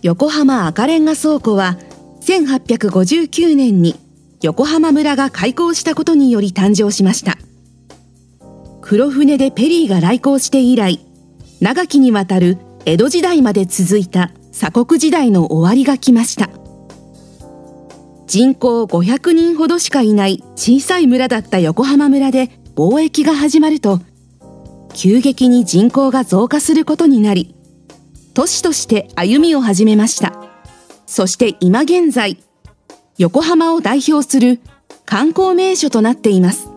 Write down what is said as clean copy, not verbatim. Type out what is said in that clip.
横浜赤レンガ倉庫は1859年に横浜村が開港したことにより誕生しました。黒船でペリーが来航して以来、長きにわたる江戸時代まで続いた鎖国時代の終わりが来ました。人口500人ほどしかいない小さい村だった横浜村で貿易が始まると、急激に人口が増加することになり、都市として歩みを始めました。そして今現在、横浜を代表する観光名所となっています。